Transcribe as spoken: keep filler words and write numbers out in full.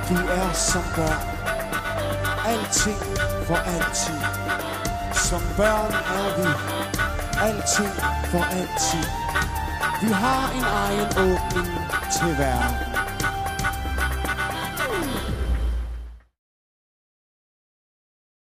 Vi er som børn. Alting for altid. Som børn er vi. Alting for altid. Vi har en egen åbning til verden.